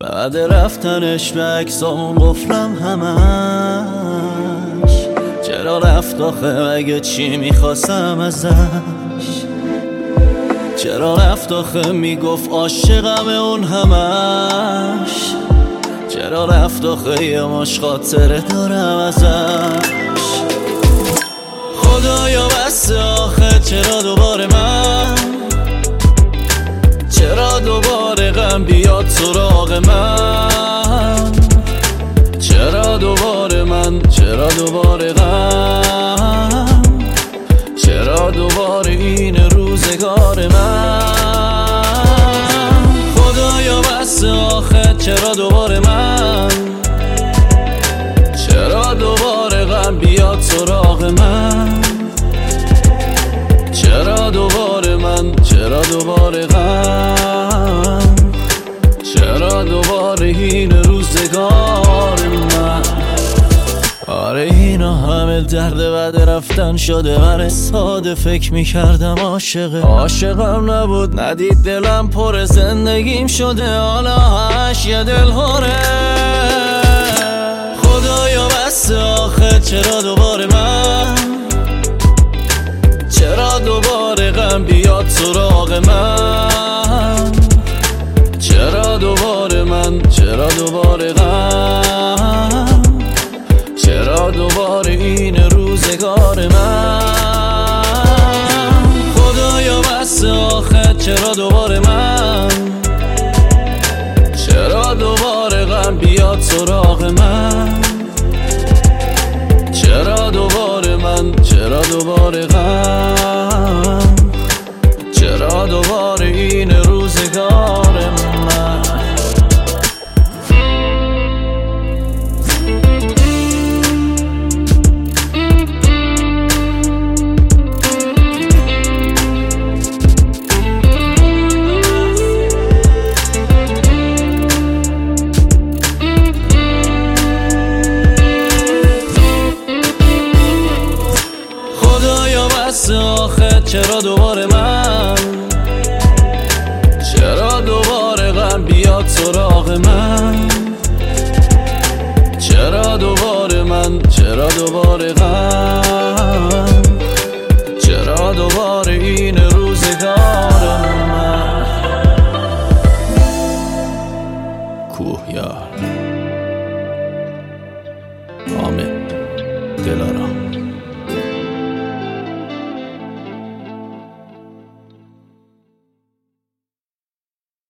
بعد رفتنش به عکسام قفلم همش. چرا رفت آخه؟ مگه چی میخواستم ازش؟ چرا رفت آخه؟ میگفت عاشقم اون همش. چرا رفت آخه؟ یه مش خاطره دارم ازش. خدایا بس آخه چرا دوباره من، چرا دوباره غم بیاد سراغ من؟ چرا دوباره من، چرا دوباره غم، چرا دوباره این روزگار من؟ خدایا بس آخه چرا دوباره من، چرا دوباره غم بیاد سراغ من؟ چرا دوباره من، چرا دوباره غم، چرا دوباره این روزگار من؟ آره اینا همه درد بعد رفتن شده. من ساده فکر میکردم عاشقم نبود، ندید دلم پر زندگیم شده حالا هش یه دل هره. خدایا بس آخه چرا دوباره من، چرا دوباره غم بیاد سراغ من؟ چرا دوباره من، چرا دوباره غم، چرا دوباره این روزگار من؟ خدایا بس آخه چرا دوباره من، چرا دوباره غم بیاد سراغ من؟ چرا دوباره من، چرا دوباره غم، چرا دوباره این روزگار من؟ آخه چرا دوباره من، چرا دوباره غم بیاد سراغ من؟ چرا دوباره من، چرا دوباره غم، چرا دوباره این روزگار من؟ کوه یار